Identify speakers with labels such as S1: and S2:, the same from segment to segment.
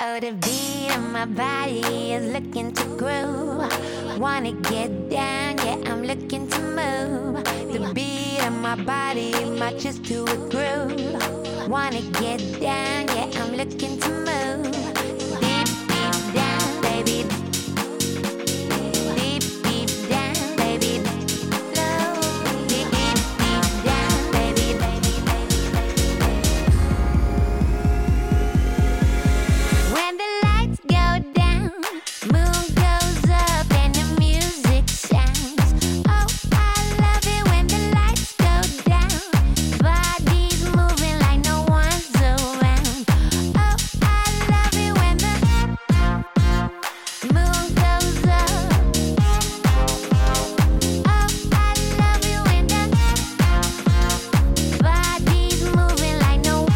S1: Oh, the beat of my body is looking to groove. Wanna get down, yeah, I'm looking to move. The beat of my body matches to a groove. Wanna get down, yeah, I'm looking to move. Deep, deep down, baby. Deep, deep down, baby. Slow, deep, deep down, baby. When the lights go down, moon goes up and the music sounds. Oh, I love it when the lights go down. Bodies moving like no one's around. Oh, I love it when the moon goes up. Oh, I love it when the bodies moving like no.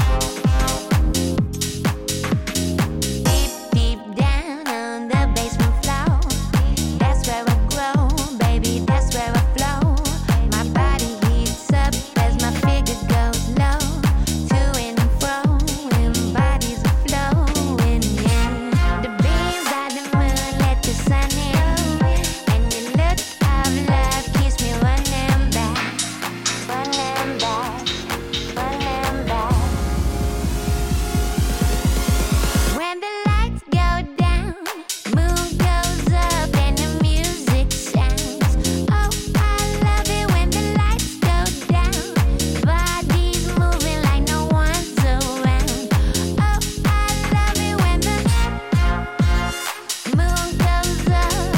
S1: Deep, deep down on the basement floor. That's where I grow, baby, that's where I flow. My body heats up as my figure goes low. To and fro, and bodies are flowing, yeah. The beams of the moon let the sun in. And the look of love keeps me running back. Running back, running back. When the lights go down, moon goes up and the music sounds. Oh, I love it when the lights go down. Bodies moving like no one's around. Oh, I love it when the moon goes up.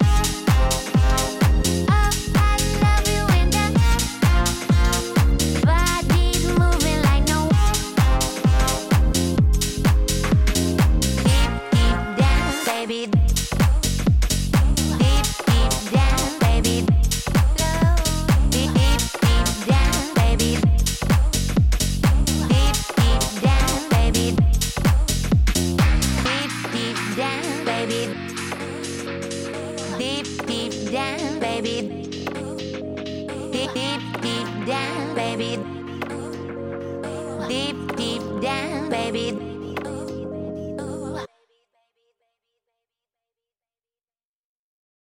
S1: Oh, I love it when the bodies moving like no. Deep, deep down, baby. Deep, deep down, baby. Slow. Deep, deep down, baby. Deep, deep down, baby. Deep, deep down, baby. Deep, deep down, baby. Deep, deep down, baby. Deep, deep down, baby.